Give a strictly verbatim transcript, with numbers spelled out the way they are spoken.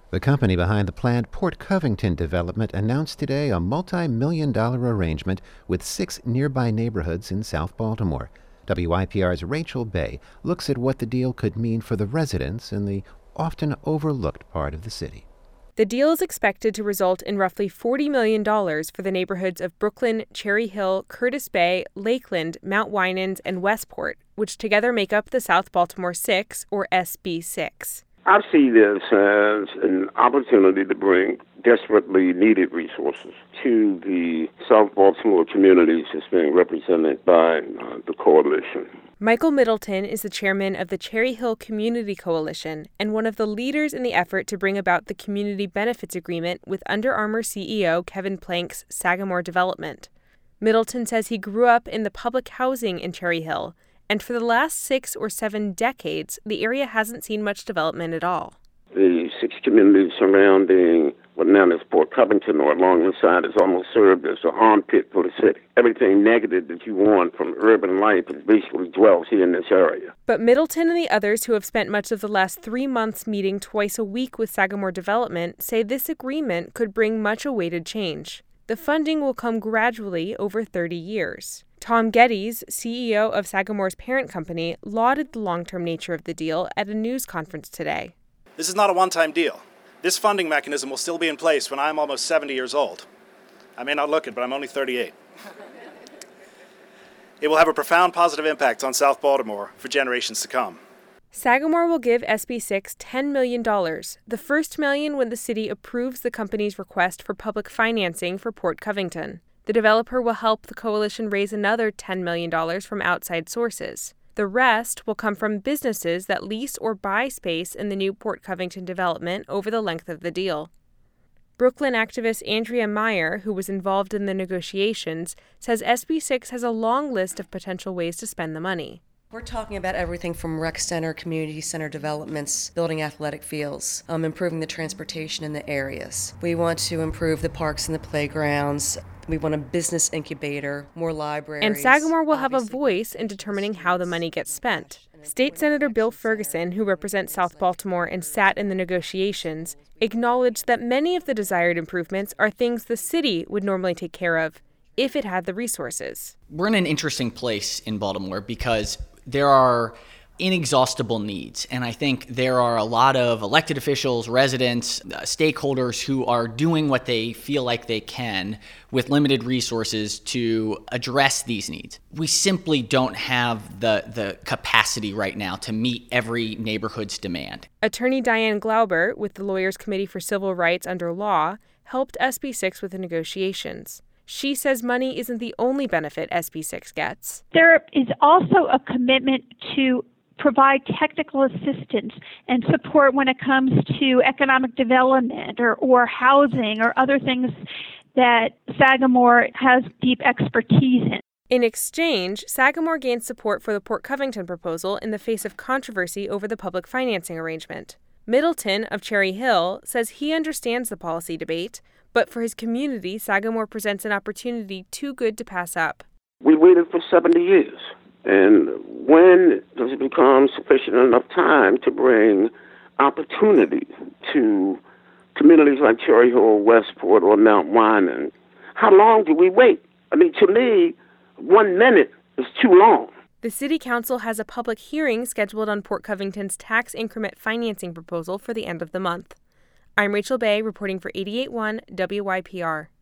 The company behind the planned Port Covington development announced today a multi-million dollar arrangement with six nearby neighborhoods in South Baltimore. W I P R's Rachel Bay looks at what the deal could mean for the residents in the often overlooked part of the city. The deal is expected to result in roughly forty million dollars for the neighborhoods of Brooklyn, Cherry Hill, Curtis Bay, Lakeland, Mount Winans, and Westport, which together make up the South Baltimore Six, or S B six. I see this as an opportunity to bring desperately needed resources to the South Baltimore communities that's being represented by uh, the coalition. Michael Middleton is the chairman of the Cherry Hill Community Coalition and one of the leaders in the effort to bring about the Community Benefits Agreement with Under Armour C E O Kevin Plank's Sagamore development. Middleton says he grew up in the public housing in Cherry Hill, and for the last six or seven decades, the area hasn't seen much development at all. The six communities surrounding what now is Port Covington or along the side has almost served as an armpit for the city. Everything negative that you want from urban life is basically dwells here in this area. But Middleton and the others who have spent much of the last three months meeting twice a week with Sagamore Development say this agreement could bring much awaited change. The funding will come gradually over thirty years. Tom Geddes, C E O of Sagamore's parent company, lauded the long-term nature of the deal at a news conference today. This is not a one-time deal. This funding mechanism will still be in place when I'm almost seventy years old. I may not look it, but I'm only thirty-eight. It will have a profound positive impact on South Baltimore for generations to come. Sagamore will give S B six ten million dollars, the first million when the city approves the company's request for public financing for Port Covington. The developer will help the coalition raise another ten million dollars from outside sources. The rest will come from businesses that lease or buy space in the new Port Covington development over the length of the deal. Brooklyn activist Andrea Meyer, who was involved in the negotiations, says S B six has a long list of potential ways to spend the money. We're talking about everything from rec center, community center developments, building athletic fields, um, improving the transportation in the areas. We want to improve the parks and the playgrounds. We want a business incubator, more libraries. And Sagamore will have a voice in determining how the money gets spent. State Senator Bill Ferguson, who represents South Baltimore and sat in the negotiations, acknowledged that many of the desired improvements are things the city would normally take care of if it had the resources. We're in an interesting place in Baltimore because there are inexhaustible needs. And I think there are a lot of elected officials, residents, uh, stakeholders who are doing what they feel like they can with limited resources to address these needs. We simply don't have the, the capacity right now to meet every neighborhood's demand. Attorney Diane Glauber, with the Lawyers Committee for Civil Rights under Law, helped S B six with the negotiations. She says money isn't the only benefit S B six gets. There is also a commitment to provide technical assistance and support when it comes to economic development or, or housing or other things that Sagamore has deep expertise in. In exchange, Sagamore gained support for the Port Covington proposal in the face of controversy over the public financing arrangement. Middleton of Cherry Hill says he understands the policy debate, but for his community, Sagamore presents an opportunity too good to pass up. We waited for seventy years. And when does it become sufficient enough time to bring opportunity to communities like Cherry Hill, Westport, or Mount Winans? How long do we wait? I mean, to me, one minute is too long. The City Council has a public hearing scheduled on Port Covington's tax increment financing proposal for the end of the month. I'm Rachel Bay, reporting for eighty-eight point one W I P R.